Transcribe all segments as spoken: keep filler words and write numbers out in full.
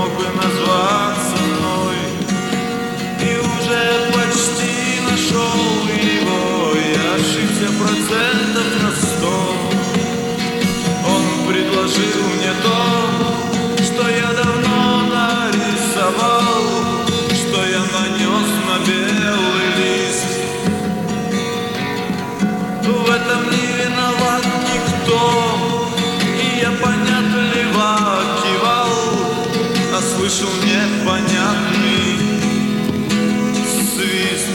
мог бы назваться мной, и уже почти нашел его. Я ошибся процентов на сто. Он предложил мне то, что я давно нарисовал, что я нанес на белый лист. В этом не виноват никто, и я понятливо кивал, а слышал непонятный свист.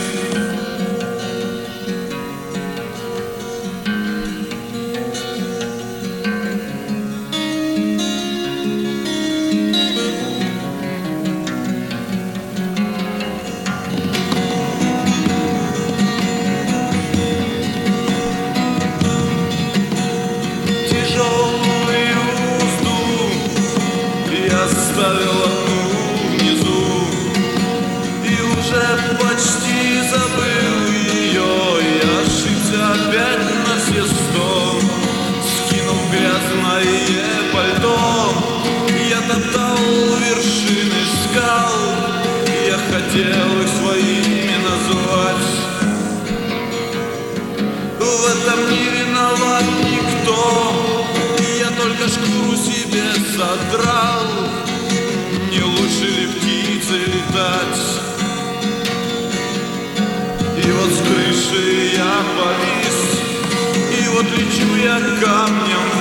Оставил одну внизу и уже почти забыл ее. Я ошибся опять на все сто, скинув грязное пальто. Я топтал вершины скал, я хотел их своими назвать. В этом не виноват никто, я только шкуру себе содрал. Не лучше ли птице летать? И вот с крыши я повис, и вот лечу я камнем